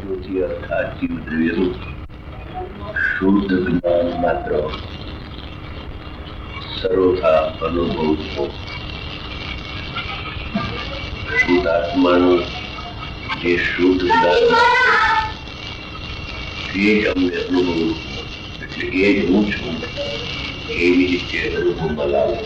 જ્યોતિ અર્થાત જીવદ્રવ્યનું શુદ્ધ જ્ઞાન માત્ર સર્વથા અનુભવ શુદ્ધ આત્માનું જે શુદ્ધ જ્ઞાન એ જ અમને અનુભવ, એટલે એ જ હું છું એવી રીતે અનુભવમાં લાવે.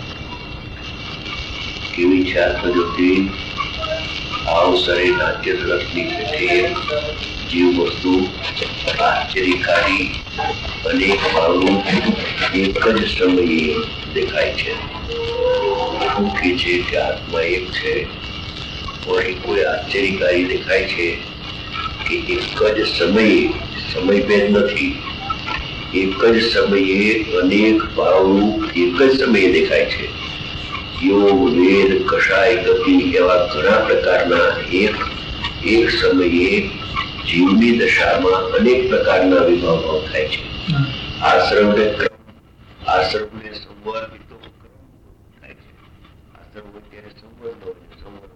કેવી છે આત્મજ્યોતિ? અવસરે નાટ્ય રસની પેઠે જીવ વસ્તુ આશ્ચર્યકારી અનેક ભાવનું એક જ સમયે દેખાય છે. સુખી છે કે આત્મા એક છે, અહીં કોઈ આશ્ચર્યકારી દેખાય છે કે એક જ સમયે, સમય ભેદ નથી, એક જ સમયે અનેક ભાવનું એક જ સમયે દેખાય છે. યોગ, વેદ, કષાય, ગતિ એવા ઘણા પ્રકારના એક સમયે જીવની દશામાં અનેક પ્રકારના વિભાગો થાય છે. આશ્રમને સંવર થાય છે. આશ્રમ ત્યારે સંવર નો સંવર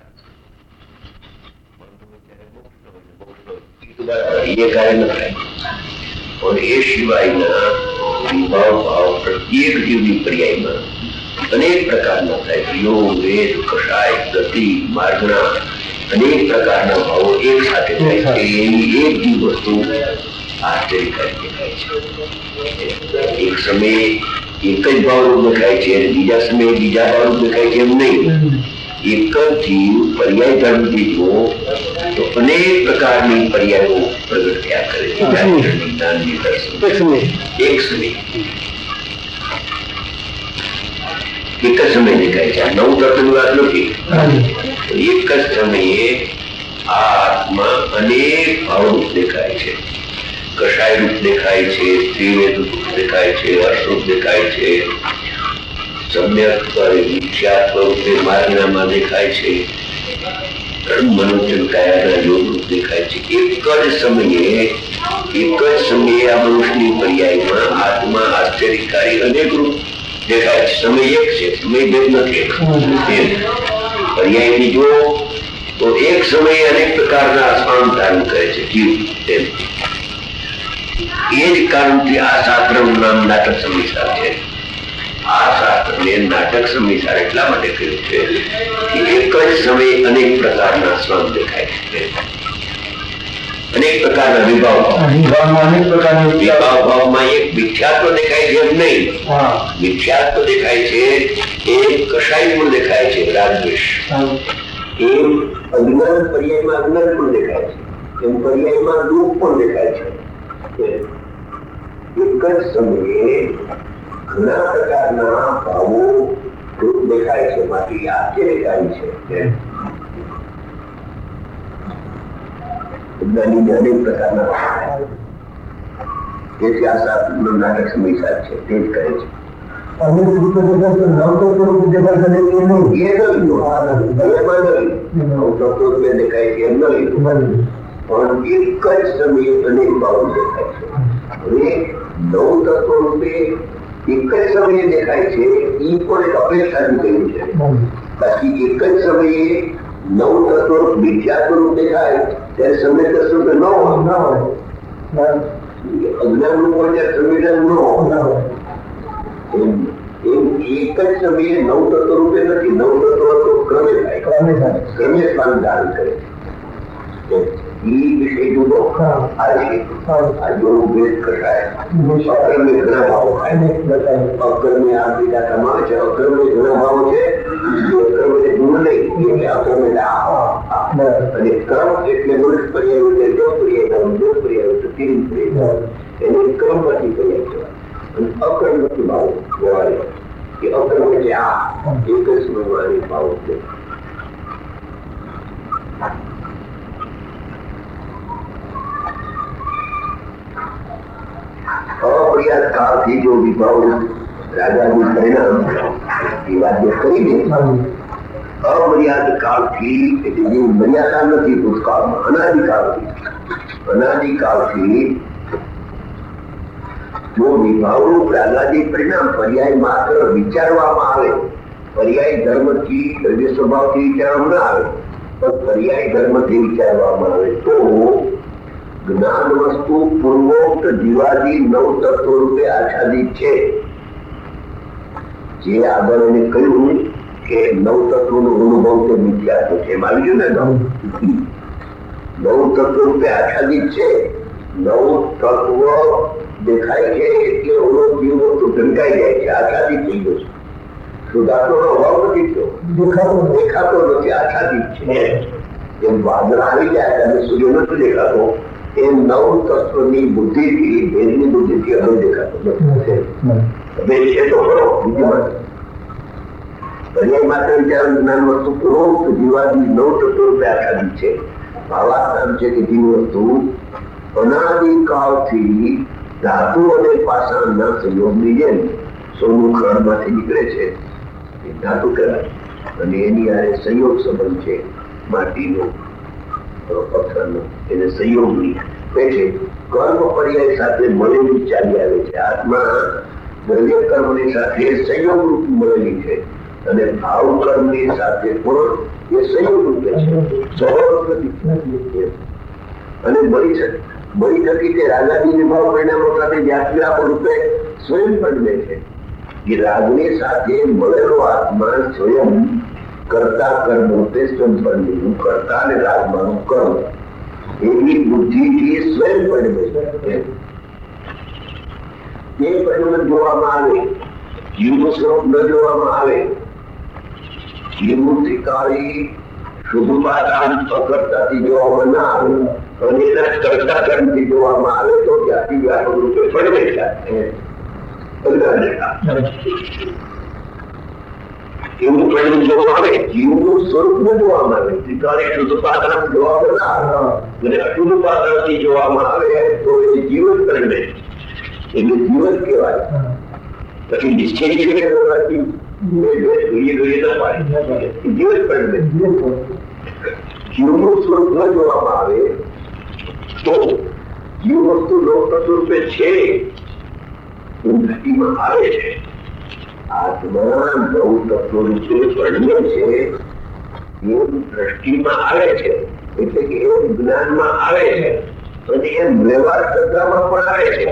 એ કાર્ય ન થાય. પણ એ સિવાયના વિભાવ ભાવ પ્રત્યેક જીવની પર્યાયમાં અનેક પ્રકારના થાય. યોગ, વેદ, કષાય, ગતિ, માર્ગના અનેક પ્રકારના ભાવો એક સાથે થાય છે. એની એક જીવ વસ્તુ આશ્ચર્યકારી દેખાય છે. એક સમયે એક જ ભાવરૂપ દેખાય છે અને બીજા સમયે બીજા ભાવરૂપ દેખાય છે, એમ નહીં. એક જ જીવ પર્યાય ધર્મથી જુઓ તો અનેક પ્રકારની પર્યાયો પ્રગટ થયા કરે છે. એક સમય એક જ સમય દેખાય છે. આ નવ તત્વની વાત નથી. એક જ સમયે આ આત્મા અનેક ભાવરૂપ દેખાય છે. કષાય રૂપ દેખાય છે, ત્રિવેદ રૂપ દેખાય છે, હર્ષરૂપ દેખાય છે, સમ્યક વિખ્યાત સ્વરૂપે માર્ગનામાં દેખાય છે, મનુષ્ય કાયાના યોગ રૂપ દેખાય છે. એક જ સમયે આ મનુષ્યની પર્યાયમાં આત્મા આશ્ચર્યકારી અનેક રૂપ દેખાય છે. સમય એક છે, સમય ભેદ નથી. પર્યાયની જો તો એક સમયે અનેક પ્રકારના સ્વરૂપ ધારણ કરે છે જીવ. એ જ કારણથી આ શાસ્ત્રનું નામ નાટક સંહિતા છે. આ શાસ્ત્રને નાટક સંહિતા એટલા માટે કહ્યું છે કે એક જ સમયે અનેક પ્રકારના સ્વરૂપ દેખાય છે. અનેક પ્રકારના વિભાવમાં એક વિખ્યાત્વ દેખાય છે, એમ નહીં. વિખ્યાત્વ દેખાય છે, એક કષાય પણ દેખાય છે, રાગદ્વેષ. એમ અજ્ઞાન પર્યાયમાં અજ્ઞાન પણ દેખાય છે, એમ પર્યાયમાં દુઃખ પણ દેખાય છે. એક જ સમયે ઘણા પ્રકારના ભાવો રૂપ દેખાય છે. માટે આશ્ચર્યકારી છે. અનેક પ્રકારના તેથી આ શાસ્ત્રનું નાટક સમયસાર છે, તે જ કરે છે. દેખાય છે એમ નહીં, પણ એક જ સમયે અનેક ભાવો દેખાય છે. હવે નવ તત્વ રૂપે એક જ સમયે દેખાય છે, એ પણ એક અપેક્ષાનું કહ્યું છે. બાકી એક જ સમયે નવ તત્વ મિથ્યા સ્વરૂપ દેખાય ત્યારે સમય સ્વરૂપ ન હોય, અજ્ઞાન નું પણ ત્યાં સંવેદન ન હોય. એમ એક જ સમયે નવ તત્વ રૂપે નથી. નવ તત્વ ક્રમે થાય, ક્રમે સ્થાન ધારણ કરે છે. એ વિષય જુદો. આ યોગ, વેદ, કષાય, અક્રમે ઘણા ભાવો થાય. અક્રમે આ બીજા તમામ છે. અક્રમે ઘણા ભાવો છે. અક્રમે ગુણ નહીં, એટલે અક્રમે અને ક્રમ એટલે મનુષ્ય પર્યાય, જો પર્યાય, જો પર્યાય, તીન પર્યાય, એને ક્રમ પરથી પર્યાય કહેવાય. અને અક્રમ નથી ભાવ કહેવાય કે અક્રમ એટલે આ એક જ સમયમાં અનેક ભાવો છે. અપ્રિયાત કાળથી જો વિભાવ રાજાનું પરિણામ એ વાત કરીને અમર્યાદ કાળથી એટલે જે મર્યાદા નથી ભૂતકાળમાં, અનાદિકાળથી જો વિભાવનું પ્રાગાદિક પરિણામ પર્યાય માત્ર વિચારવામાં આવે, પર્યાય ધર્મથી દ્રવ્ય સ્વભાવથી વિચારવામાં ના આવે, પર્યાય ધર્મથી વિચારવામાં આવે તો જ્ઞાન વસ્તુ પૂર્વોક્ત જીવાદી નવ તત્વ રૂપે આચ્છાદિત છે. જે આગળ એને કહ્યું કે નવ તત્વનો અનુભવ તે મિથ્યા છે, એમ આવી ગયું ને. નવ તત્વ રૂપે આચ્છાદિત છે. નવ તત્વ દેખાય છે એટલે ઓનો જીવ વસ્તુ ઢંકાઈ જાય છે, આચ્છાદિત થઈ ગયો છે. સુધારવાનો અભાવ નથી થયો, દેખાતો નથી, આચ્છાદિત છે. જેમ વાદળા આવી જાય અને સૂર્ય નથી દેખાતો, એ નવ તત્વની બુદ્ધિથી, ભેદની બુદ્ધિથી હવે દેખાતો નથી. ભેદ છે તો ખરો, બીજી વાત પર્યાય માત્ર વિચાર જ્ઞાન વસ્તુ પૂર્વોક્ત જીવાદી નવ તત્વ રૂપે આચ્છાદિત છે. ભાવાર્થ આમ છે કે જીવ વસ્તુ અનાદિકાળથી ધાતુ અને પાષાણના સંયોગની જેમ સોનું ખડમાંથી નીકળે છે, એ ધાતુ કહેવાય, અને એની આરે સંયોગ સંબંધ છે માટીનો, પથ્થરનો, એને સંયોગની પેટે કર્મ પર્યાય સાથે મળેલી ચાલી આવે છે. આત્મા દ્રવ્ય કર્મની સાથે સંયોગ રૂપ મળેલી છે અને ભાવ કર્મની સાથે પણ એ સંયોગ રૂપે છે, અને મળી થકી તે રાગાદી ભાવ પરિણામો સાથે વ્યાખ્યા રૂપે સ્વયં બને છે. એ રાગની સાથે મળેલો આત્મા સ્વયં કરતા કર્મ રૂપે સ્વયં બને, કરતા અને રાગમાં કર્મ એવી બુદ્ધિથી સ્વયં બને છે. તે પરિણામ જોવામાં આવે, જીવનું સ્વરૂપ ન જોવામાં આવે, જીવનું ત્રિકાળી શુભમાં અકર્તાથી જોવામાં ના આવે અને એના કરતા કર્મથી જોવામાં આવે તો જાતિ વ્યાપક રૂપે પડે છે. એવું પરિણામ જોવામાં આવે, જીવનું સ્વરૂપ ન જોવામાં આવે, ત્રિકાળી શુદ્ધ પાત્રમ જોવામાં ના આવે અને અશુદ્ધ પાત્રથી જોવામાં આવે તો એ જીવન પરિણે એટલે જીવન કહેવાય. પછી નિશ્ચય કરવાથી જીવન પરિણે જીવનું સ્વરૂપ ન જોવામાં આવે તો જીવ વસ્તુ લોક સ્વરૂપે છે દૃષ્ટિમાં આવે છે. આત્મા નવ તત્વ રૂપે પરિણ્ય છે એ દ્રષ્ટિમાં આવે છે, એટલે કે એ જ્ઞાનમાં આવે છે અને એ વ્યવહાર શ્રદ્ધામાં પણ આવે છે.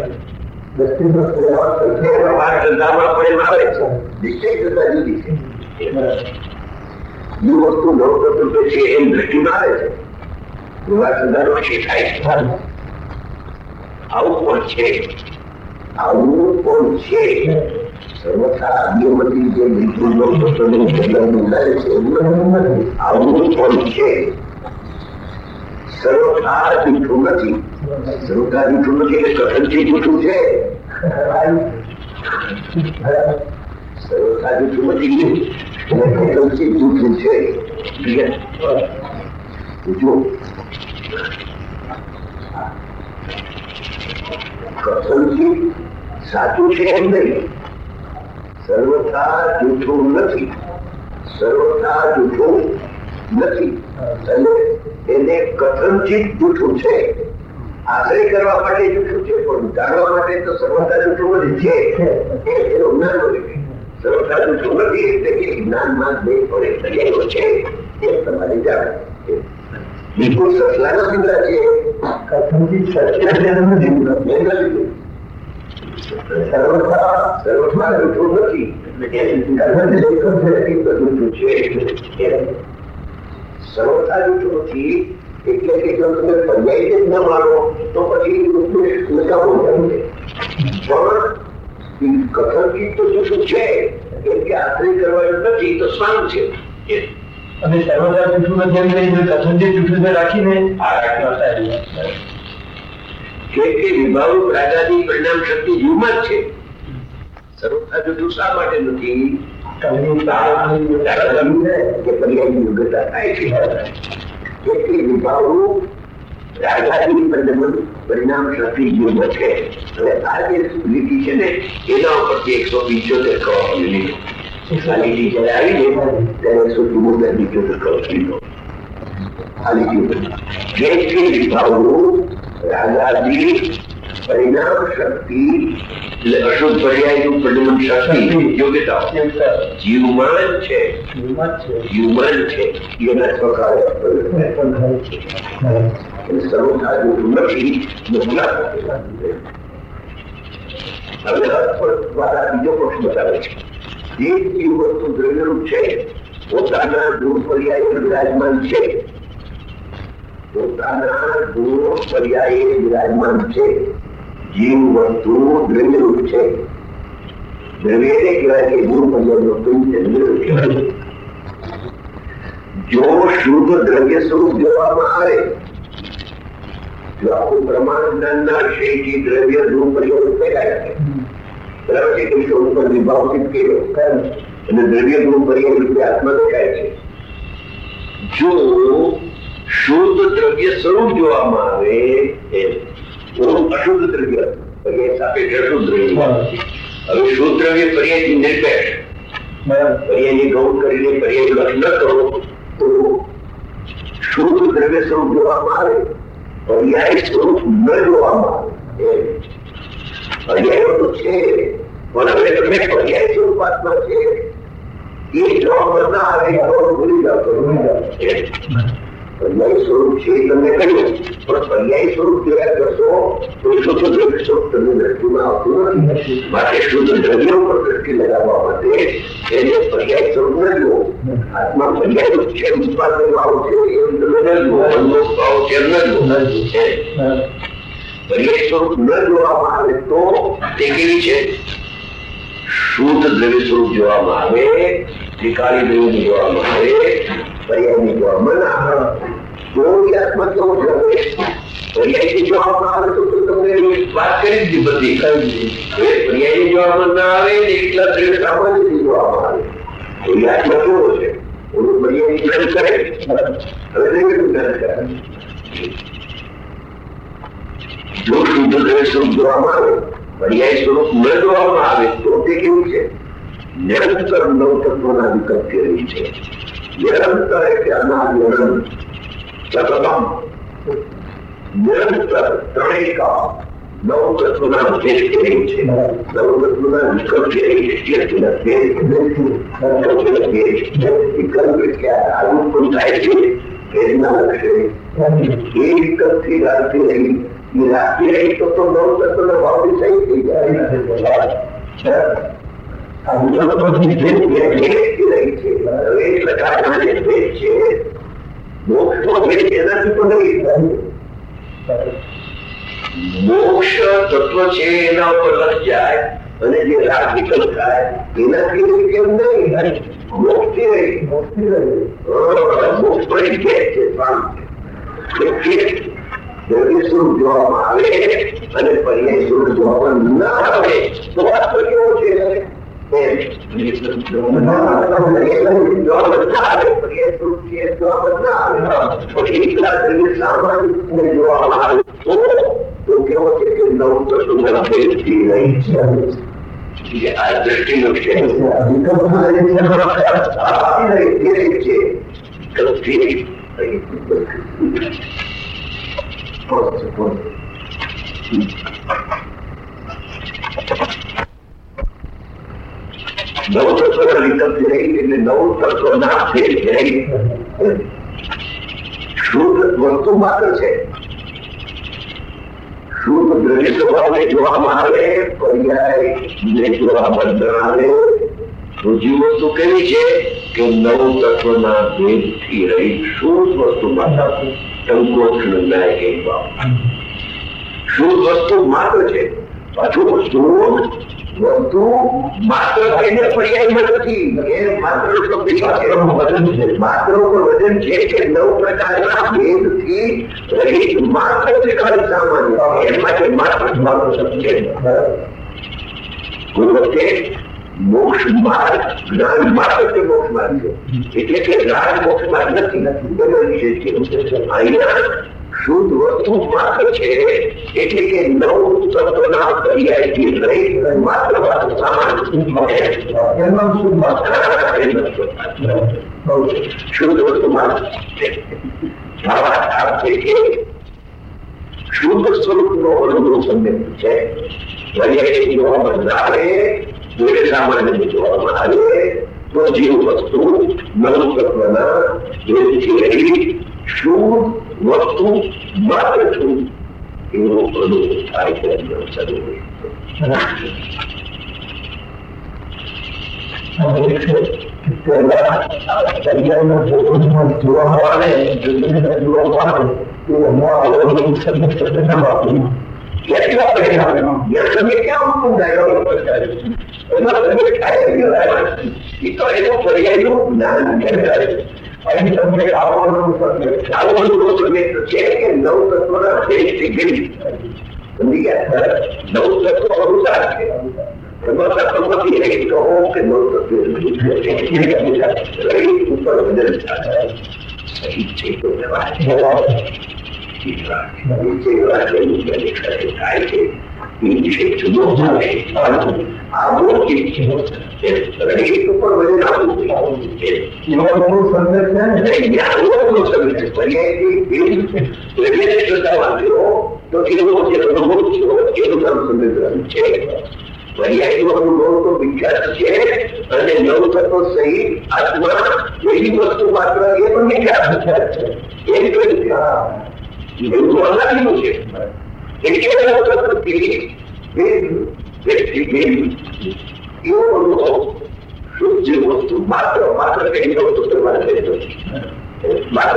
વ્યવહાર શ્રદ્ધામાં પણ આવે છે, નિશ્ચય શ્રદ્ધા જુદી છે. જે વસ્તુ નવ તત્વ રૂપે છે એ દ્રષ્ટિમાં આવે છે, વ્યવહાર શ્રદ્ધાનો છે થાય છે. આવું પણ છે, આવું પણ છે. સર્વથા અગ્નિમતી જે બિલકુલ બોલાય છે આવું પણ છે. સર્વથા જૂઠું નથી, સર્વથા જૂઠું નથી એટલે કથનથી જૂઠું છે. સર્વથા જૂઠું નથી એટલે કથનથી જૂઠું છે. કથનથી સાચું છે એમ નહીં, સર્વથા જૂઠું નથી, સર્વથા જૂઠું નથી એટલે એને કથનથી જૂઠું છે. આશ્રય કરવા માટે જૂઠું છે પણ જાણવા માટે તો સર્વથા જૂઠું નથી છે. એનું જ્ઞાન હોય, સર્વથા જૂઠું નથી એટલે કે જ્ઞાનમાં બે પડે થયેલો છે એ તમારે જાણે. બિલકુલ સસલાના પિંગલા છે, કથનથી સત્ય સર્વથા જૂઠું નથી સર્વથા જૂઠું નથી એટલે કે જો તમે પર્યાય જ ન માનો તો પછી નકામું છે. પણ કથનથી તો જૂઠું છે કેમ કે આશ્રય કરવાનું નથી તો સ્વામ છે. અને સર્વથા જૂઠું નથી એમ કથનથી જૂઠું રાખીને આ રાખવા કે વિભાવ રાજાની પરિણામ શક્તિ જીવમાં જ છે. સર્વથા જૂઠું શા માટે નથી? યોગ્યતા થાય છે એટલે વિભાવ રાજાની પરિણામ શક્તિ જીવમાં છે. હવે આ જે લીટી છે ને એના ઉપરથી 175 કરોડ લીધો. આ લીટી જયારે આવી ગઈ ત્યારે 175 કરોડ લીધો. આ લીટી વિભાવ રાજાજી પરિણામ શક્તિ એટલે અશુદ્ધ પર્યાયનું પરિણામ શક્તિ યોગ્યતા જીવમાન છે એના સ્વકાર્ય સર્વથા નથી. હવે દ્વારા બીજો પક્ષ બતાવે છે જે જીવ વસ્તુ દ્રવ્યરૂપ છે પોતાના ગુણ પર્યાય વિરાજમાન છે, જીવ વસ્તુ દ્રવ્યરૂપ છે. દ્રવ્ય કહેવાય કે ગુણ પર્યાય વસ્તુ કહેવાય. જો શુદ્ધ દ્રવ્ય સ્વરૂપ જોવામાં આવે, જો આખું પ્રમાણ જ્ઞાન ના વિષય દ્રવ્ય ગુણ પર્યાય ફેરાય છે, બરાબર છે, કે ઉપર વિભાવિત કર્યો અને દ્રવ્ય ગુણ પર્યાય રૂપે આત્મા દેખાય છે. જો શુદ્ધ દ્રવ્ય સ્વરૂપ જોવામાં આવે, અશુદ્ધ દ્રવ્ય સાપેક્ષ અશુદ્ધ દ્રવ્ય. હવે શુદ્ધ દ્રવ્ય પર્યાય નિરપેક્ષ, પર્યાયની ગૌણ કરીને પર્યાય લક્ષ ન કરો તો શુદ્ધ દ્રવ્ય સ્વરૂપ જોવામાં આવે, પર્યાય સ્વરૂપ ન જોવામાં આવે. પર્યાયો તો છે પણ હવે તમે પર્યાય સ્વરૂપ આત્મા છે એ જોવામાં ના આવે ભૂલી જાવ. પર્યાય સ્વરૂપ છે તમને કહ્યું, પણ પર્યાય સ્વરૂપ જોયા કરશો તો શુદ્ધ દ્રવ્ય સ્વરૂપ તમને દ્રષ્ટિમાં આવતું નથી. માટે શુદ્ધ દ્રવ્ય ઉપર દ્રષ્ટિ લગાવવા માટે એને પર્યાય સ્વરૂપ ન જુઓ. આત્મા પર્યાય છે, ઉત્પાદન ભાવ છે એમ તમે ન જુઓ, ભાવ છે એમ ન જુઓ. પર્યાય સ્વરૂપ ન જોવામાં આવે તો તે કેવી છે? શુદ્ધ દ્રવ્ય સ્વરૂપ જોવામાં આવે, ત્રિકાળી દ્રવ્ય જોવામાં આવે, પર્યાયની જોવામાં ના આવે. જો આત્મા કેવો દ્રવ્ય પર્યાયથી જોવામાં આવે તો તમને વાત કરી દીધી બધી. પર્યાયની જોવામાં ના આવે ને એટલા દ્રવ્ય સામાન્યથી જોવામાં આવે તો એ આત્મા કેવો છે? ઓલું પર્યાયની જ્ઞાન કરે, હવે દ્રવ્યનું જ્ઞાન કરે. જો શુદ્ધ દ્રવ્ય સ્વરૂપ જોવામાં આવે, પર્યાય સ્વરૂપ ન જોવામાં આવે તો તે કેવું છે? નિરંતર નવતત્વના વિકલ્પી રહી છે. નિરંતર એટલે અનાદિ અનંત સતતમ નિરંતર ત્રણેય કાળ નવતત્વના ભેદ રહી છે. નવતત્વના વિકલ્પી રહી છે. વિકલ્પ એટલે આવું પણ થાય છે ભેદના લક્ષણે એ વિકલ્પથી રાખતી રહી. રાખતી રહી તો નવતત્વના ભાવની સહી થઈ જાય. મોક્ષ તત્વ છે એના ઉપર લક્ષ જાય અને જે રાગ વિકલ્પ થાય એનાથી કેમ નહીં મોક્ષ થી રહી. મોક્ષ પણ છે દ્રવ્ય સ્વરૂપ જોવામાં આવે અને પર્યાય સ્વરૂપ જોવામાં ના આવે તો વાત તો કેવો છે? તો કેવો છે કે નવ આ દ્રષ્ટિનો છે. શુદ્ધ વસ્તુ માત્ર છે. શુદ્ધ દ્રવ્ય સ્વભાવને જોવામાં આવે, પર્યાય જોવામાં ન આવે તો જીવ વસ્તુ કેવી છે કે નવ તત્વના ભેદથી રહી શુદ્ધ વસ્તુ માત્ર. શુદ્ધ વસ્તુ માત્ર છે. પાછું વસ્તુ માત્ર એને પર્યાયમાં નથી. એ માત્ર માત્ર ઉપર વજન છે કે નવ પ્રકારના ભેદથી રહિત માત્ર ત્રિકાળી સામાન્ય એમાંથી માત્ર શબ્દ છે. કોઈ વખતે મોક્ષ માર્ગ જ્ઞાન માત્ર તે મોક્ષ માર્ગ છે, એટલે કે જ્ઞાન મોક્ષ માર્ગ નથી. અહીંયા શુદ્ધ વસ્તુ માત્ર છે એટલે કે નવ તત્વના પર્યાયથી રહી માત્ર સામાન્ય શુદ્ધ વસ્તુ માત્ર છે. શુદ્ધ સ્વરૂપનો અનુભવ સંદેશ છે. પર્યાય જોવામાં આવે, સામાન્ય જોવામાં આવે તો જીવ વસ્તુ મનોતત્વના યોગથી રહેલી શુદ્ધ વસ્તુ માત્ર શુદ્ધ એવો અનુભવ થાય છે. પર્યાયનો અનુભવ તો વિખ્યાત છે અને નવ તત્વ સહિત આત્મા એવી વસ્તુ માત્ર એ પણ વિખ્યાત છે. એ અનાદિનું છે. એવો અનુભવ શુદ્ધ વસ્તુ માત્ર કઈ વસ્તુ માત્ર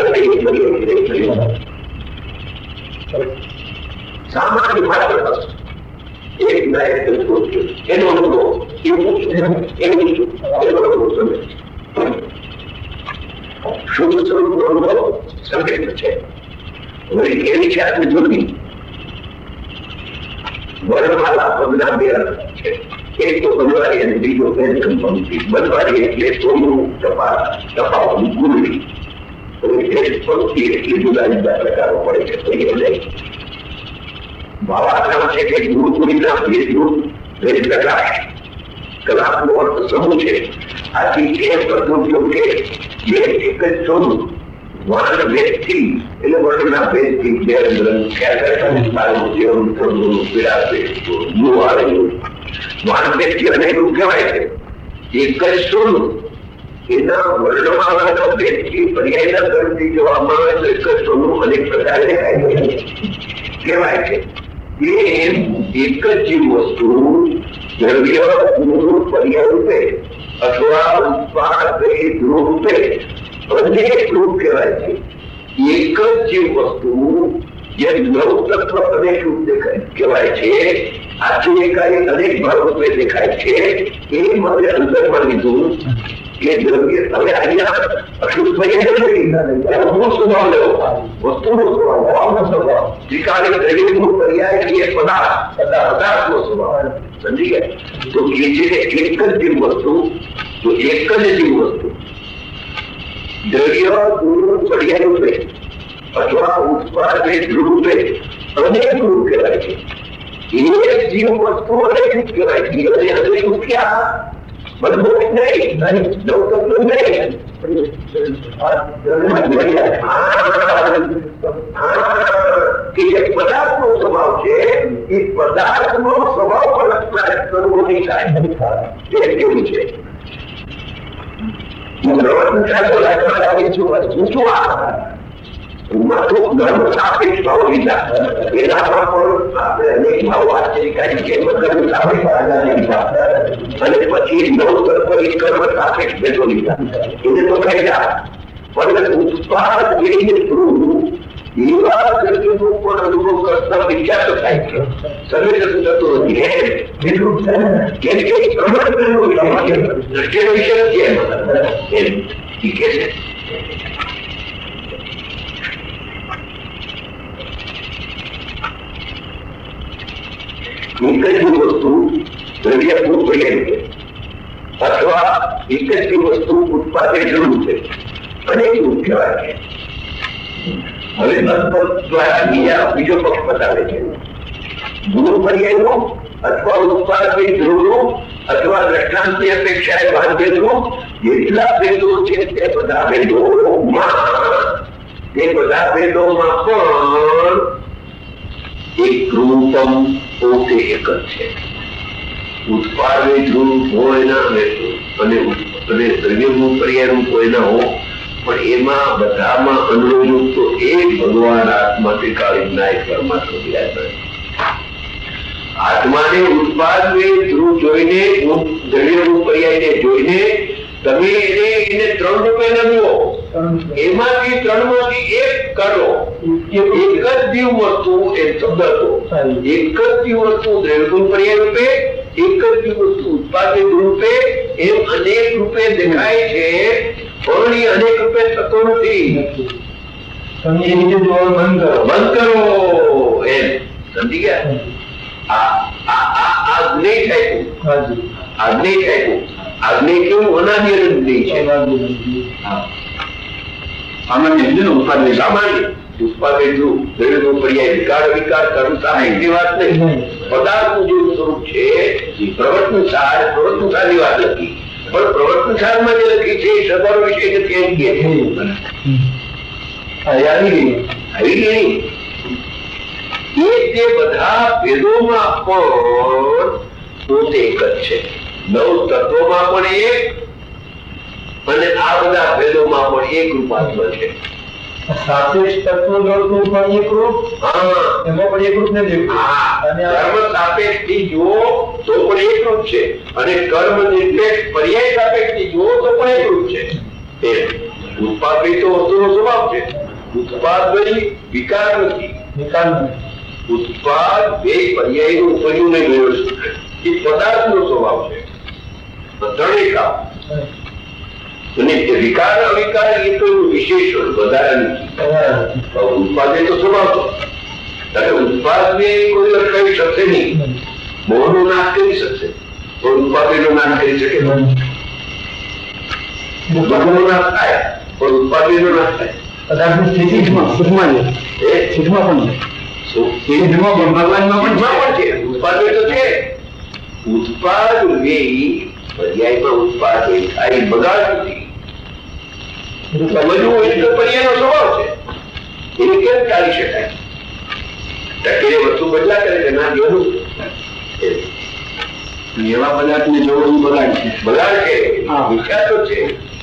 સામાન્ય માત્ર એક નાયક એનો અનુભવ શુદ્ધ સ્વરૂપનો અનુભવ સંકેત છે. એની છે આપણે જોડી વર્ણમાલા પગના બે છે. એક તો બનવારી અને બીજો પંક્તિ. બનવારી એટલે સોનું ટપાવવાનું ગુરડી. પંક્તિ એટલી જુદા જુદા પ્રકારો પડે છે. ભાવાત્મા છે કે ગુરુકુળીના પ્રકાશ કલાકનો અર્થ સમૂહ છે. આથી એ પદ્ધતિઓ કે જે એક જ સોનું વર્ણ ભેદથી એટલે વર્ણના ભેદથી બે અનેક રૂપ કહેવાય છે. એક જ સોનું એના વર્ણમાળાના ભેદથી પર્યાયના ધર્મથી જોવામાં આવે તો એક જ સોનું અનેક પ્રકારે કહેવાય છે. એ એક જ જીવ વસ્તુ દ્રવ્ય પર્યાય રૂપે અથવા ઉત્પાદ રૂપે અનેક રૂપ કહેવાય છે. એક જ જીવ વસ્તુ જે નવ તત્વ અનેક રૂપ કહેવાય છે. આથી એકાએક અનેક ભાવ રૂપે દેખાય છે. એ મારે અંતરમાં લીધું કે દ્રવ્ય હવે અહીંયા અશુદ્ધ મૂળ સ્વભાવ લેવો, વસ્તુનો સ્વભાવ, ત્રિકાળી દ્રવ્યનો પર્યાય એ પદાર્થનો સ્વભાવ. સમજી ગયા? તો એ છે એક જ જીવ વસ્તુ, તો એક જ જીવ વસ્તુ દ્રવ્ય પર્યાય રૂપે અથવા ઉત્પાદ રૂપે અનેક રૂપ કહેવાય છે. એક જીવ વસ્તુ અનેક રૂપ કહેવાય છે. અનેક રૂપ ક્યાં? મજબૂત નહીં, પદાર્થ નો સ્વભાવ છે. એ પદાર્થ નો સ્વભાવ પણ નહીં થાય. કેવું છે? ધર્મ સાપેક્ષ ભાવ લીધા એનામાં પણ આપણે અનેક ભાવ આશ્ચર્યકારી છે. અને પછી નવ કર્મ સાપેક્ષ ભેદો લીધા એને તો કહ્યા. પણ ઉત્પાદ એવા દ્રવ્યનો પણ અનુભવ કરતા વિચાર થાય છે. સર્વે થતો નથી. કેમ કે દ્રષ્ટિનો વિષય એમ શીખે છે. એક જ વસ્તુ દ્રવ્ય અથવા એક જ વસ્તુ ઉત્પાદે જરૂર છે. અનેક રૂપ કહેવાય છે. હવે દ્વારા બીજો પક્ષ બતાવે છે. ગુરુ પર્યાયનો અથવા ઉત્પાદ ધ્રુવનો અથવા દ્રષ્ટાંતની અપેક્ષાએ બાંધેલો જેટલા ભેદો છે તે બધા ભેદોમાં પણ એક રૂપમ પોતે એક જ છે. ઉત્પાદે રૂપ હોય ના અને દ્રવ્યરૂપ પર્યાયરૂપ હોય ના હો, પણ એમાં બધામાં અન્વયરૂપ તો એક ભગવાન આત્મા ત્રિકાળી નાયક પરમાત્મા બિરાજમાન. આત્માને ઉત્પાદ ધ્રુવ જોઈને, દ્રવ્યરૂપ પર્યાયને જોઈને તમે એને ત્રણ રૂપે ન જુઓ, એમાંથી ત્રણમાંથી એક કરો. એક જ જીવ વસ્તુ એ શબ્દ હતો, એક જ જીવ વસ્તુ દ્રવ્યરૂપ પર્યાય રૂપે, એક જ જીવ વસ્તુ ઉત્પાદિત રૂપે, એમ અનેક રૂપે દેખાય છે, પણ એ અનેક રૂપે થતો નથી. તમે એ રીતે જોવાનું બંધ કરો એમ સમજી ગયા. આજ્ઞ કેવું અનાદિ અનંત છે. સામાન્ય ઉત્પાદન દ્રવ્યરૂપ પર્યાય વિકાર વિકાર કર્મતા એની વાત નહીં. પદાર્થનું જે સ્વરૂપ છે પ્રવર્તન સારની વાત લખી, પણ પ્રવર્તન સારમાં જે લખી છે એ સભાનો વિષય નથી એમ કે આવી ગઈ. એ તે બધા ભેદોમાં પણ પોતે એક જ છે. 9 તત્વોમાં પણ એક, અને આ બધા ભેદોમાં પણ એક રૂપાત્મા છે. સાપેક્ષ તત્વ પણ એક રૂપ, એમાં પણ એક રૂપ નથી. અને કર્મ સાપેક્ષ થી જુઓ તો પણ એક રૂપ છે, અને કર્મ નિરપેક્ષ પર્યાય સાપેક્ષ થી જુઓ તો પણ એક રૂપ છે. ઉત્પાદ તો વસ્તુનો સ્વભાવ છે. ઉત્પાદ વિકાર નથી. ઉત્પાદ બે પર્યાયનું ઉપર્યું નહીં ગયો છે, એ પદાર્થનો સ્વભાવ છે. ત્રણેય કામ. અને વિકાર અવિકાર એ તો વિશેષણ વધારાનું ઉત્પાદન તો સ્વભાવ છે. ઉત્પાદ કોઈ લટકાવી શકશે નહીં. મોહનો નાશ કરી શકશે, પણ ઉત્પાદનનો નાશ કરી શકે નહીં. મોહનો નાશ થાય પણ ઉત્પાદનનો નાશ થાય. પદાર્થની સ્થિતિમાં ભગવાનમાં પણ છે. ઉત્પાદન તો છે. ઉત્પાદ વ્યય પર્યાયમાં ઉત્પાદ થાય બગાડ નથી. સમજવું એ તો પર્યાયનો સ્વભાવ છે. એને કેમ ટાળી શકાય? ટકેરે વસ્તુ બદલા કરે છે, ના જોવું એવા પદાર્થને જોડવું બગાડ છે. બગાડ છે. વિચાર તો છે.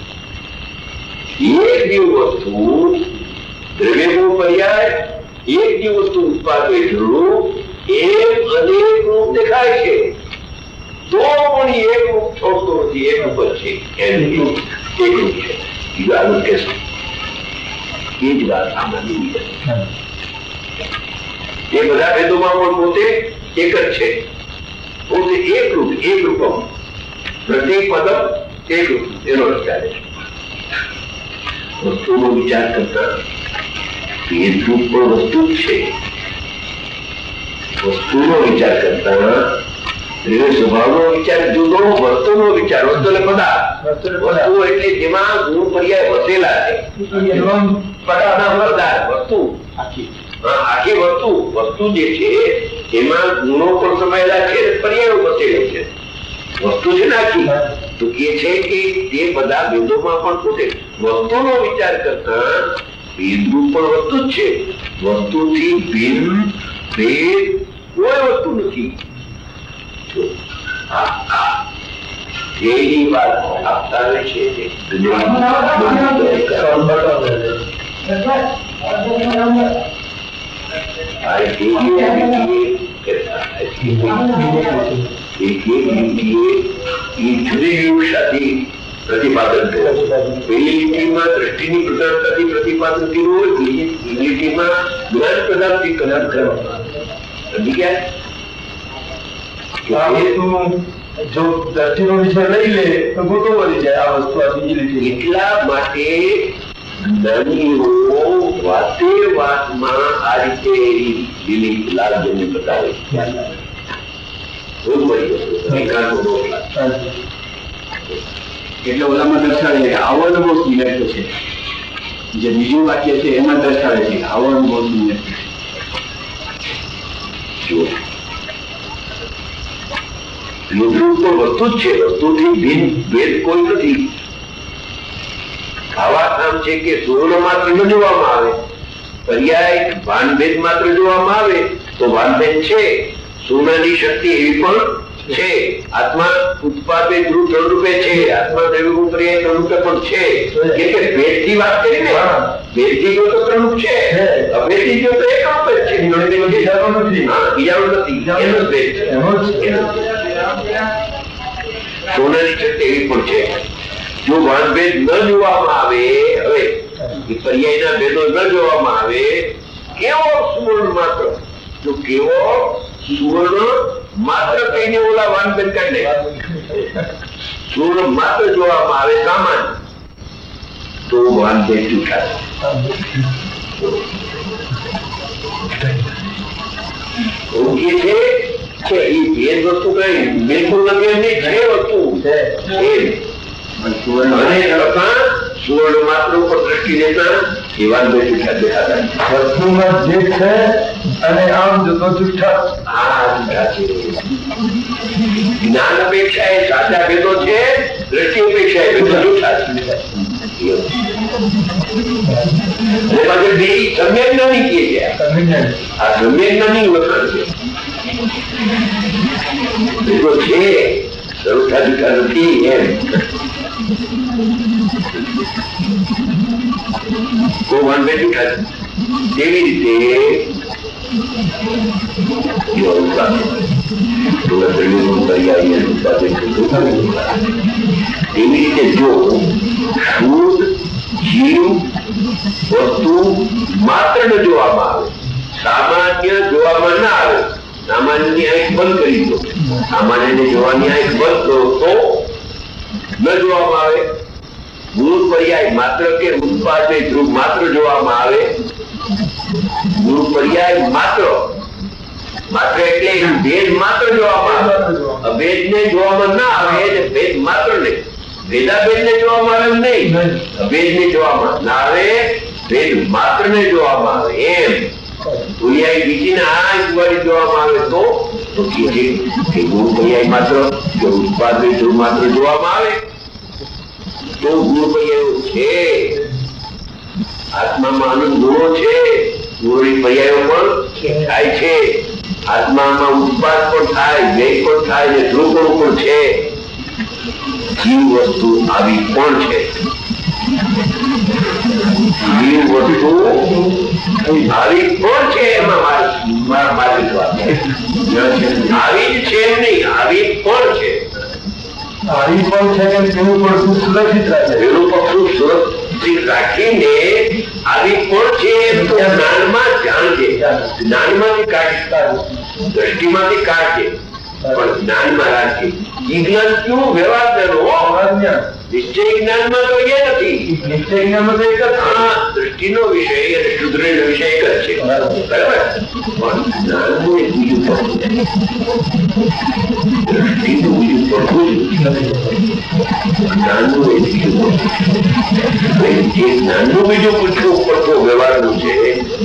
એક જીવ વસ્તુ દ્રવ્યરૂપ પર્યાય, એક જીવ વસ્તુ ઉત્પાદિત રૂપ, એમ અનેક રૂપ દેખાય છે, તો પણ એક રૂપ છોડતો નથી. એક રૂપ જ છે. એક રૂપ છે. બીજું કહેશો એ જ વાત સામાન્ય. એ બધા ભેદોમાં પણ પોતે એક જ છે. પોતે એક રૂપ, એક રૂપમ પ્રત્યેક પદમ એક રૂપ, એનો અર્થ થાય છે. વસ્તુનો વિચાર કરતા ભેદરૂપ પણ વસ્તુ જ છે. વસ્તુનો વિચાર કરતા સ્વભાવનો વિચાર જુદો, વસ્તુનો વિચાર. વસ્તુ એટલે પદાર્થ. વસ્તુ એટલે જેમાં ગુણ પર્યાય વસેલા છે. વસ્તુ આખી વસ્તુ જે છે એમાં ગુણો પણ સમાયેલા છે, પર્યાયો વસેલો છે. વસ્તુ છે ને આખી, તો એ છે કે તે બધા ભેદોમાં પણ પોતે વસ્તુનો વિચાર કરતા ભેદરૂપ પણ વસ્તુ જ છે. વસ્તુથી ભિન્ન ભેદ કોઈ વસ્તુ નથી. એની વાત આપતા રહે છે. પ્રતિપાદન પેલી લીટીમાં દ્રષ્ટિની પ્રધાનતાથી પ્રતિપાદન કર્યું હોય, બીજી લીટીમાં જ્ઞાન પ્રધાનથી કદાચ કરવામાં સમજી ગયા? જો દ્રષ્ટિનો વિષય લઈ લે તો ગોતો વળી જાય આ વસ્તુ. એટલા માટે જ્ઞાનીઓ વાતે વાતમાં આ રીતે લીલી લાલજની બતાવે એટલે ઓલામાં દર્શાવે છે આવરણ બહુ નિવ્યક્ત છે. જે બીજું વાક્ય છે એમાં દર્શાવે છે આવરણ બહુ નિવ્યક્ત છે. વસ્તુ જ છે. વસ્તુથી ભેદ કોઈ નથી. આવા કામ છે કે સુવર્ણ માત્ર ન જોવામાં આવે, પર્યાય ભાન ભેદ માત્ર જોવામાં આવે, તો વાંધેન છે. સોનાની શક્તિ એવી પણ છે. આત્મા ઉત્પાદે ધ્રુવ ત્રણ રૂપે છે. આત્મા દ્રવ્ય પર્યાય ત્રણ રૂપે પણ છે. એટલે ભેદથી વાત કરી ને, ભેદથી જો તો ત્રણ રૂપ છે, અભેદથી જો તો એક રૂપ જ છે. બીજાનું નથી, એનો જ ભેદ છે. સોનાની શક્તિ એવી પણ છે. જો વાંધભેદ ન જોવામાં આવે, હવે પર્યાયના ભેદો ન જોવામાં આવે, કેવો સુવર્ણ માત્ર, જો કેવો સુવર્ણ માત્ર કહીને ઓલા વાંધભેદ કાઢે, સુવર્ણ માત્ર જોવામાં આવે સામાન્ય, તો વાંધભેદ જૂઠા છે. એ ભેદ વસ્તુ કઈ બિલકુલ નથી, એમની છે વસ્તુ અને સુવર્ણ માત્ર ઉપર દ્રષ્ટિ દેતા એ વાંધભેદ જૂઠા દેખાતા. વસ્તુમાં જે છે અને આમ જતો જૂઠા. જ્ઞાન અપેક્ષા એ સાચા ભેદો છે, દ્રષ્ટિ અપેક્ષા એ ભેદો જૂઠા છે. સમ્યક જ્ઞાની કહે છે, આ સમ્યક જ્ઞાની વખાણ છે. ભેદો છે, સૌઠા જૂઠા નથી એમ. તો વાંધભેદ જૂઠા છે. તેવી રીતે જો શુદ્ધ જીવ વસ્તુ માત્ર ને જોવામાં આવે, સામાન્ય જોવામાં ના આવે, સામાન્ય આંખ બંધ કરી દો, સામાન્ય ને જોવાની આંખ બંધ કરો તો ન જોવામાં આવે. મૂળ પર્યાય માત્ર કે ઉત્પાદે ધ્રુવ માત્ર જોવામાં આવે. મૂળ પર્યાય માત્ર, માત્ર એટલે ભેદ માત્ર જોવામાં આવે, અભેદ ને જોવામાં ના આવે, ભેદ માત્ર ને, ભેદાભેદ ને જોવામાં આવે નહીં, અભેદ ને જોવામાં ના આવે, ભેદ માત્ર ને જોવામાં આવે. એમ પર્યાય બીજીના આંખ વાળી જોવામાં આવે તો મૂળ પર્યાય માત્ર કે ઉત્પાદે ધ્રુવ માત્ર જોવામાં આવે તો ગુણ પર્યાયો છે. આત્મામાં અનંત ગુણો છે, ગુણોની પર્યાયો પણ થાય છે. આત્મામાં ઉત્પાદ પણ થાય, વ્યય પણ થાય ને ધ્રુવ પણ છે. જીવ વસ્તુ આવી પણ છે. જીવ વસ્તુ આવી પણ છે. એમાં મારી વાત આવી જ છે એમ નહીં, આવી પણ છે. આવી પણ છે કે તેનું પણ સુરક્ષિત રાખે, એનું પક્ષું સુરક્ષિત રાખીને આવી પણ છે એમ તો જ્ઞાનમાં જાણજે, જ્ઞાનમાંથી કાઢે, દ્રષ્ટિમાંથી કાઢે, પણ જ્ઞાનમાં રાખજે. જ્ઞાન કેવું વ્યવહાર જ્ઞાન, નિશ્ચય જ્ઞાનમાં તો એ નથી. નિશ્ચય જ્ઞાનમાં તો એક જ દ્રષ્ટિનો વિષય અને શુદ્રનો વિષય એક જ છે, બરાબર. પણ જ્ઞાનનું એક બીજું પડતું, દ્રષ્ટિનું બીજું પડતું, જ્ઞાનનું એક બીજું પડતું. જે જ્ઞાનનું બીજું પડતો વ્યવહારનું છે,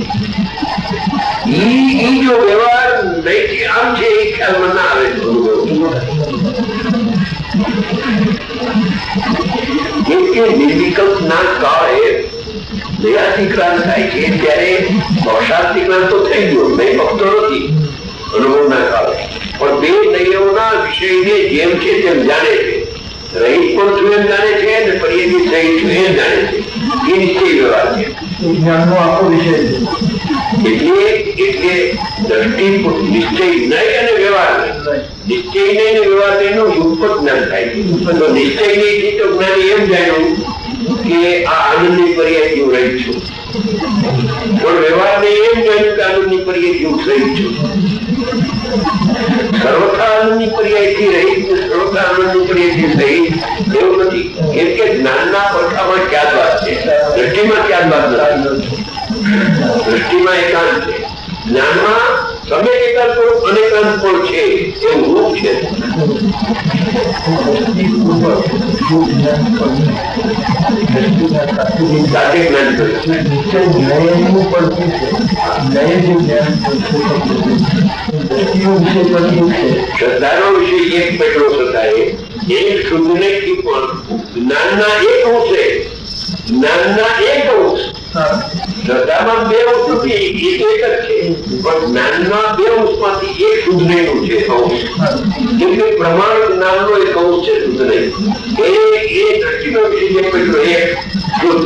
ઈ જો વ્યવહાર નહીં આમ છે એ ખ્યાલમાં ના આવે. નિર્વિકલ્પ ના કાળે દયાતિક્રાંત થાય છે ત્યારે ભક્ષાતિક્રાંત તો થઈ ગયો, નહીં ભક્તો નથી અનુભવ ના કાળે, પણ બે નૈયોના વિષયને જેમ છે તેમ જાણે છે. રહીત પણ છું એમ જાણે છે અને પર્યાય સહિત છું એમ જાણે છે. એ નિશ્ચય વ્યવહાર છે, જ્ઞાનનો આખો વિષય છે. એટલે દ્રષ્ટિ નિશ્ચય નહીં અને વ્યવહાર નહીં, નિશ્ચય નહીં અને વ્યવહાર એનું યુગપત જ્ઞાન થાય. તો નિશ્ચય નહીં તો જ્ઞાની એમ જાણ્યું કે આ આનંદની પર્યાય જેવું રહી છું, પણ વ્યવહાર ને એમ જાણ્યું કે આનંદની પર્યાય જેવું રહી છું. સર્વથા આનંદની પર્યાયથી રહી, સર્વથા આનંદની પર્યાયથી રહી એવું નથી. કેમ કે જ્ઞાનના પડખામાં ક્યાં વાત છે, દ્રષ્ટિમાં ક્યાં વાત નથી. દ્રષ્ટિમાં એકાંત છે, જ્ઞાનમાં તમે એકાંત પણ અનેકાંત પણ છે એવું રૂપ છે. સાથે જ્ઞાન શ્રદ્ધાનો વિષય એક પેટલો શ્રદ્ધા એક શુદ્ધ ને પણ જ્ઞાનના એક અંશે, જ્ઞાનના એક અંશ શ્રદ્ધામાં બે અંશ નથી, એ તો એક જ છે, પણ જ્ઞાનમાં બે અંશમાંથી એક શુદ્ધ નહીં છે અંશ. કેમ કે પ્રમાણ જ્ઞાનનો એક અંશ છે શુદ્ધ નહીં. એ દ્રષ્ટિનો વિષય જે પેલો એક શુદ્ધ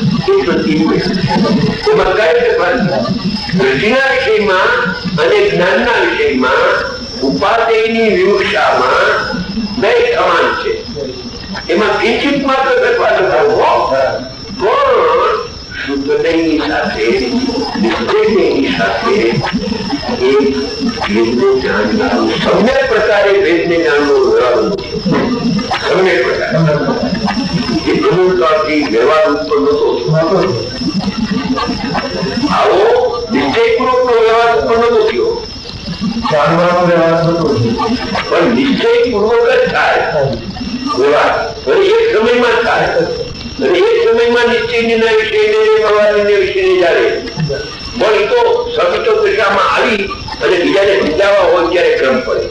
એમાં કઈ દ્રષ્ટિના વિષયમાં અને જ્ઞાનના વિષયમાં ઉપાદેયની વિવક્ષામાં બે સમાન છે. એમાં કિંચિત માત્ર ફેરફાર થવો, પણ શુદ્ધની સાથે નિશ્ચયની સાથે એક ભેદને જાણનારું સમ્યક પ્રકારે ભેદને જાણવું વ્યવહાર સમ્યક પ્રકાર એ પ્રભુત્વાથી વ્યવહાર ઉત્પન્ન થતો. આવો નિશ્ચયપૂર્વકનો વ્યવહાર ઉત્પન્ન ન થયો, જાણવાનો વ્યવહાર થતો, પણ નિશ્ચયપૂર્વક જ થાય વ્યવહાર. એક સમયમાં થાય અને એક સમયમાં નિશ્ચયના વિષયને ભગવાનના વિષયને જાણે, પણ એ તો સમિત દિશામાં આવી અને બીજાને સમજાવવા હોય ત્યારે ક્રમ પડે.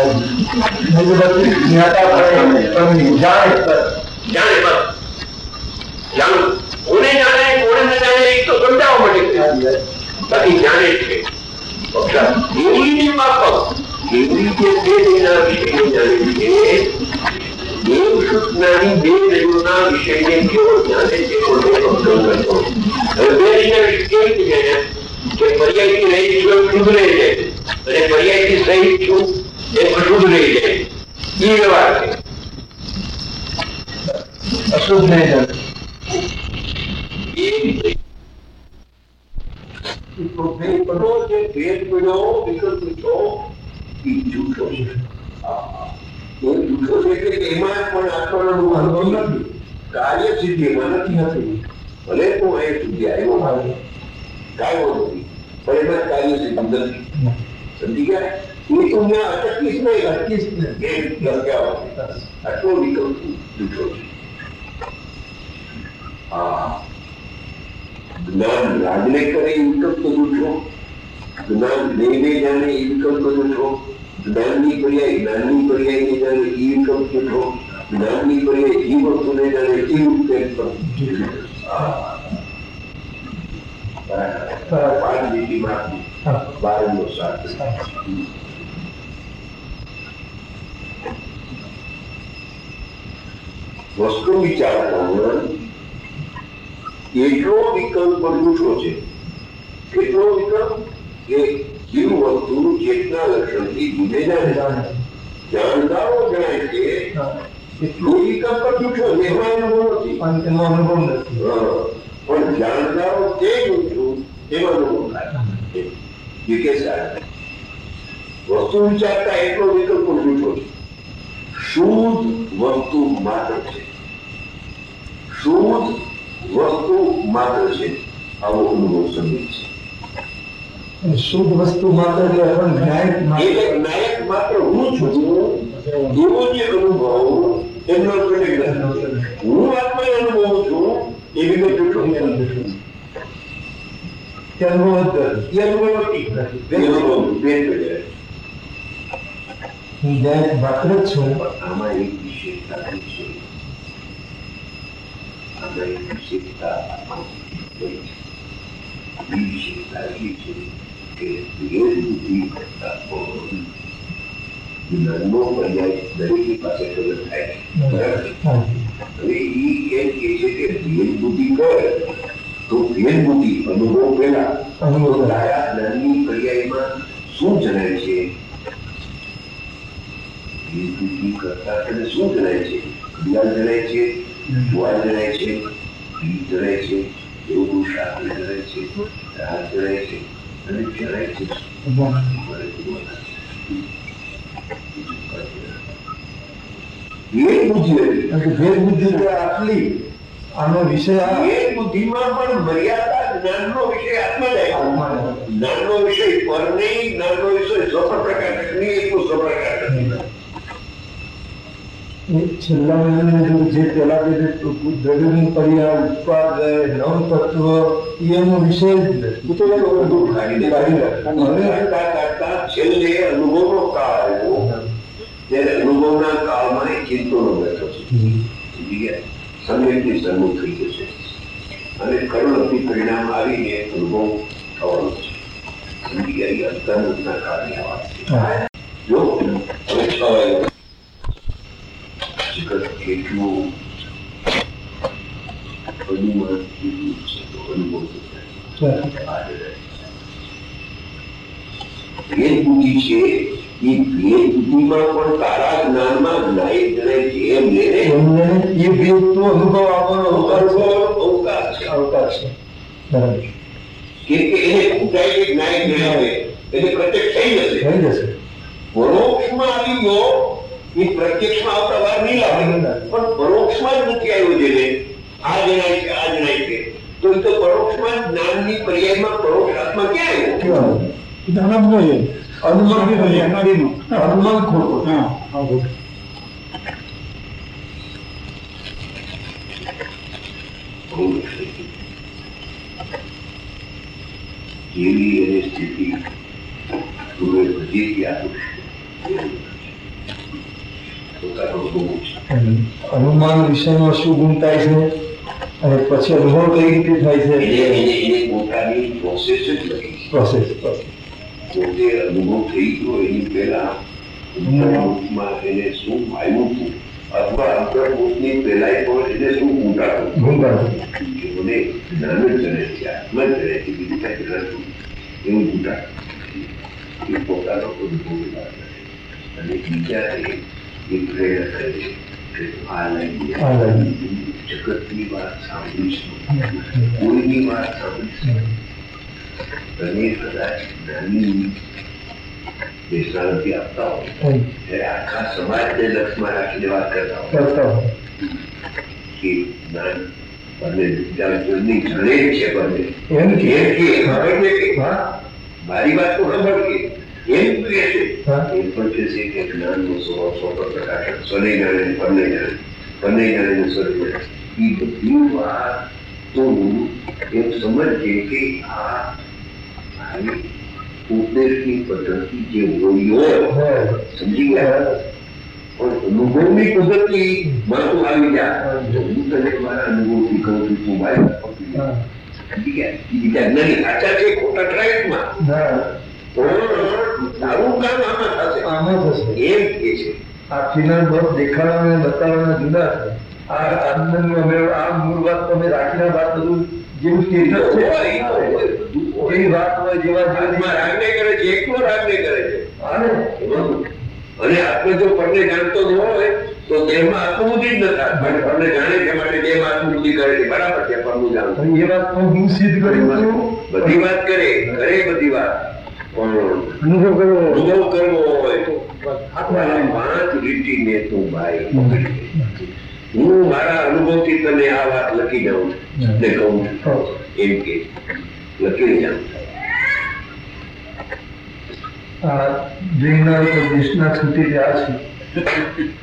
કોને જાણે કોને ન જાણે એ તો સમજાવવા માટે, બાકી જાણે છે એવી માફક એવી જે બે દેના વિષયને જાણે છે. દેવસુખનાની બે દેવોના વિષયને કેવો જાણે છે, બે દેના વિષય કેવી રીતે જાણે કે પર્યાયથી રહી છું શુદ્ધ રહી જાય અને પર્યાયથી સહિત છું એ અશુદ્ધ રહી જાય. એ વ્યવહાર છે, અશુદ્ધ નહીં જાય. કાર્ય સિદ્ધિમાં નથી, ભલે તો એ સિદ્ધિ આવ્યો કાયો નથી, પણ એમાં કાર્ય સિદ્ધિ નથી. સમજી ગયા? એ તો અટકીશ નહીં, અટકીશ આટલો વિકલ્પ જૂઠો છે. જ્ઞાન રાજને કરે એ વિકલ્પ તો જૂઠો, જ્ઞાન દેને જાણે એ વિકલ્પ તો જૂઠો, જ્ઞાનની પર્યાય જ્ઞાનની પર્યાયને જાણે એ વિકલ્પ જૂઠો, જ્ઞાનની પર્યાય એ વસ્તુને જાણે એ વિકલ્પ વસ્તુ વિચાર એટલો વિકલ્પ જૂઠો છે. કેટલો વિકલ્પ કે જીવ વસ્તુ ચેતના લક્ષણથી જુદે જાણનારો જણાય છે એટલું વિકલ્પ જૂઠો, એમાં અનુભવ નથી, એનો અનુભવ નથી, પણ જાણનારો તે જૂઠું એનો અનુભવ થાય. વસ્તુ વિચારતા એટલો વિકલ્પ જૂઠો છે. શુદ્ધ વસ્તુ માત્ર છે, શુદ્ધ વસ્તુ માત્ર છે, આવો અનુભવ સમજ છે. શુદ્ધ વસ્તુ માત્ર નાયક માત્ર હું છું એવો જે અનુભવ એમનો હું આત્મા અનુભવ છું એ વિગત જૂઠો માત્ર જ છું. આમાં એક વિશેષતા છે, આમાં એક વિશેષતા કે બુદ્ધિ કરતા જ્ઞાનનો પર્યાય દરેકની પાસે ખબર થાય છે. હવે એ એમ કે છે કે ભેદ બુદ્ધિ કરે તો ભેદ બુદ્ધિ અનુભવ પહેલા લાયા જ્ઞાનની પર્યાયમાં શું જણાય છે? ભેદ બુદ્ધિ કરતા તેને શું જણાય છે? ક્રિયા જણાય છે, જોવા જણાય છે, જણાય છે, એવું શાસ્ત્ર જણાય છે, રાહ જણાય છે અને જણાય છે. આનો વિષય બુદ્ધિમાં પણ મર્યાદા જ્ઞાનનો વિષય આત્મા જ્ઞાનનો વિષય પર નહીં, જ્ઞાનનો વિષય સ્વપ્રકાશક નહીં, એટલું સ્વપ્રકાશક છેલ્લા મહિનાની જે પેલા દ્રવ્યનું પર્યાય ઉત્પાદ નવ તત્વ એનો વિષય છેલ્લે અનુભવનો કાળ આવ્યો, ત્યારે અનુભવના કાળમાં ચિંતનો બેઠો છે, સમયથી સન્મુખ થઈ જશે. અને કરુણથી પરિણામ આવીને અનુભવ થવાનો છે. સમજી ગયા? અંતર્મુખના કારણે આ વાત છે. જો હવે કહેવાય જગત કેટલું અનુમાન કેટલું છે તો અનુભવ ભેદ બુદ્ધિ છે. એ ભેદ બુદ્ધિમાં પણ તારા જ્ઞાનમાં જ્ઞાયક જણાય છે એમ ને એ ભેદ તો અનુભવ આપણો અવકાશ છે. અવકાશ છે. બરાબર. કેમ કે એને ઊંચાઈ કે જ્ઞાયક જણાવે એટલે પ્રત્યક્ષ થઈ જશે. પરોક્ષમાં આવી ગયો એ પ્રત્યક્ષમાં આવતા વાર નહીં લાગે, પણ પરોક્ષમાં જ નથી આવ્યો જેને આ જણાય છે આ જણાય છે તો એ તો પરોક્ષમાં જ્ઞાનની પર્યાયમાં પરોક્ષ આત્મા ક્યાં આવ્યો? અનુમાન ખોટું. જેવી એની સ્થિતિ તુમે બધી અનુમાન વિષયમાં શું ગુણ થાય છે અને પછી અનુભવ કઈ રીતે થાય છે એને પોતાની પ્રોસેસ જ લખી. પ્રોસેસ પોતે અનુભવ થઈ ગયો એની પહેલા અંતર્મુખમાં એને શું આવ્યું હતું અથવા અંતર્મુખની પહેલા પણ એને શું ઘૂંટાડું કે મને જ્ઞાન જ જણે છે આત્મા જ જણે છે બીજું કઈ જણાતું એવું ઘૂંટાડું એ પોતાનો અનુભવ અને બીજાને એ પ્રેરણા કરે છે કે આ લાગી જગતની વાત સાંભળીશું, કોઈની વાત સાંભળીશું અને કદાચ જ્ઞાની નિષ્ણાંતિ આપતા હોય ત્યારે આખા સમાજને લક્ષમાં રાખીને વાત કરતા હોય કે જ્ઞાન બંને જૂની જાણે છે બંને એમ કે મારી વાત તો ખબર કે એમ કહે છે એમ પણ કહે છે કે જ્ઞાનનો સો પ્રકાશ સ્વને જાણે બંને જાણે સ્વને એ બધી વાત તો એમ સમજે કે આ ઉપદેશની પદ્ધતિ જે હોય સમજી ગયા પણ અનુભવની પદ્ધતિ માં તું આવી જા તો હું તને મારા અનુભવથી કહું છું તું મારી સમજી ગયા બીજા જ્ઞાની સાચા છે ખોટા ટ્રાઇટમાં તારું કામ આમાં થશે એમ કે છે. આ ફિનાલ બસ દેખાડાને બતાવવાના જુદા છે. આ આનંદનું અમે આ મૂળ વાત તમે રાખીને વાત બધું જેવું સ્ટેટસ છે એવી વાત હોય જેવા રાગને કરે છે એકલો રાગને કરે છે અને આત્મ જો પરને જાણતો ન હોય તો દેહમાં આત્મબુદ્ધિ જ નથી. પરને જાણે છે માટે દેહમાં આત્મબુદ્ધિ કરે છે બરાબર છે પરનું જાણતો એ વાત હું સિદ્ધ કરી બધી વાત કરે બધી વાત અનુભવ કરવો હોય તો 5 લીટીને તું ભાઈ હું મારા અનુભવથી તને આ વાત લખી જાઉં ને કહું છું એમ કે લખી જાઉં. આ જૈનના નિષ્ણાત સુધી આ છે